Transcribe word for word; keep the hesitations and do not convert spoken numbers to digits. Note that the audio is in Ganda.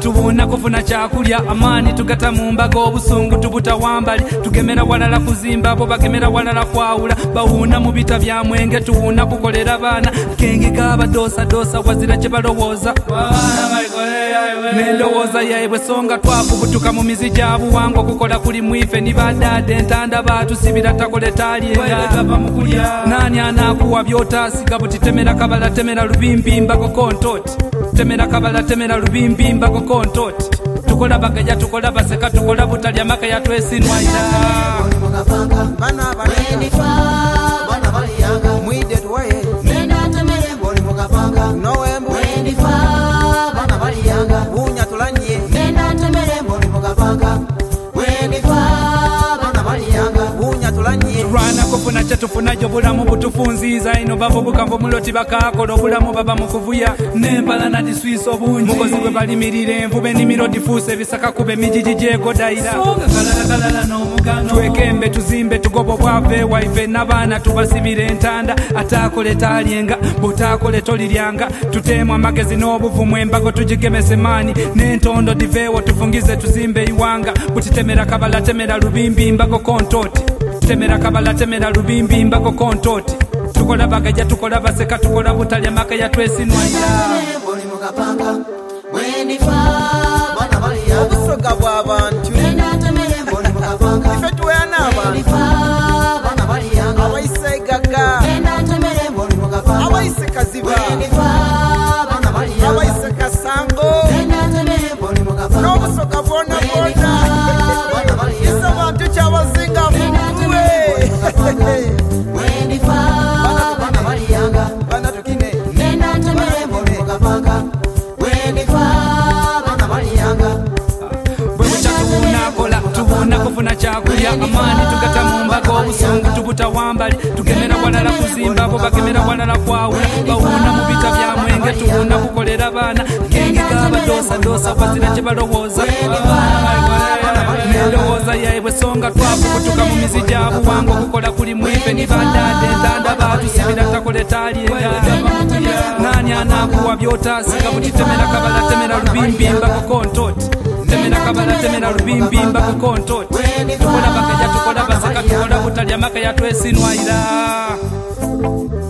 tubuna kufuna kyakulya amaani tugata mu mbaga obusungu tubuta wambali tugemera walala kuzimba abo bagemera walala kwawula bawuuna mu bita bya mwenge tuwuuna kukolera baana kenge g'abadosa dosa wazira kye balowooza n'endowooza yaibwe songa twafubutuka mu mizi gya buwangwa kukola kuli mwife ni badade entanda baatusibira takole talyenga nani anaakuwa by'otaasiga buti temera kabala temera lubimbi mbako kontoti temera kabala temera lubimbi mbako kontoti tukola bagaja tukola baseka tukola butalya maka yatwesinwaira bana balenifa bana baliyanga mwide tuwaye nenda temere mboli mukapanga nowembu benifa bana baliyanga bunya tulanye nenda temere mboli mukapanga benifa bana baliyanga bunya tulanye rwana kufuna kyatufunajo bulamu butufunziza ino bavubukamvu muloti bakakola obulamu baba mukuvuya nempala nadiswisa obungi mukozi bwe balimirira envuba enimiro difuuse ebisaka kuba emijiji gyegodayira twekembe tuzimbe tugoba obwave waife n'abaana tubasibira entanda ataakole talyenga butaakole toliryanga tuteemu amagezi n'obuvumu embago tugigemese maani n'entondo diveewo tufungize tuzimbe iwanga buti temera kabala temera lubimbi mbago kontoti temera kabala temera lubimbi mbako kontoti tukola bagaja tukola baseka tukola butalya maka yatwesinwaira mboli mukapanga benifa bana baliyanga obusoga bw'abantu nenda temere mboli mukapanga ife tuweyana abantu bana baliyanga abayise gaga nenda temere mboli mukapanga abayise kaziba benifa bana baliyanga abayise kasango nenda temere mboli mukapanga n'obusoga bwona bwona bana baliyanga isa bantu kyabazinga fuwe benifa bana baliyanga bana tukine nenda temere mboli mukapanga benifa bana baliyanga bwebuca tubunakola tubuna kufuna kyakulya amaani tugata mu mbaga obusungu tubuta wambali tugemera walala kuzimba abo bagemera walala kwawula bawuuna mu bita bya mwenge tubuna kukolera baana kenge g'abadosadosa wazira kye balowooza n'endowooza yaibwe songa twafubutuka mu mizi gya buwangwa kukola kuli mwife ni badade entanda baatusibira takole talyenga nani anaakuwa by'otaasiga buti temera kabala temera lubimbi mbako kontoti temera kabala temera lubimbi mbako kontoti tukola bagaja tukola baseka tukola butalya maka yatwesinwaira